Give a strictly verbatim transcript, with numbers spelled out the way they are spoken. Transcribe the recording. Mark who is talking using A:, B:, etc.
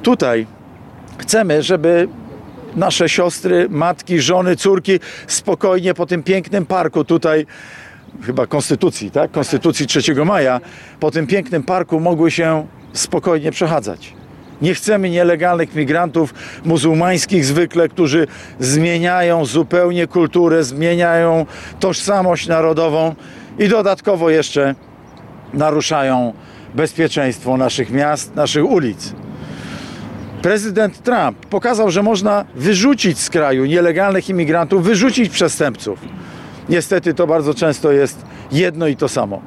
A: tutaj chcemy, żeby nasze siostry, matki, żony, córki spokojnie po tym pięknym parku tutaj, chyba Konstytucji, tak? Konstytucji trzeciego maja, po tym pięknym parku mogły się spokojnie przechadzać. Nie chcemy nielegalnych migrantów muzułmańskich zwykle, którzy zmieniają zupełnie kulturę, zmieniają tożsamość narodową i dodatkowo jeszcze naruszają bezpieczeństwo naszych miast, naszych ulic. Prezydent Trump pokazał, że można wyrzucić z kraju nielegalnych imigrantów, wyrzucić przestępców. Niestety to bardzo często jest jedno i to samo.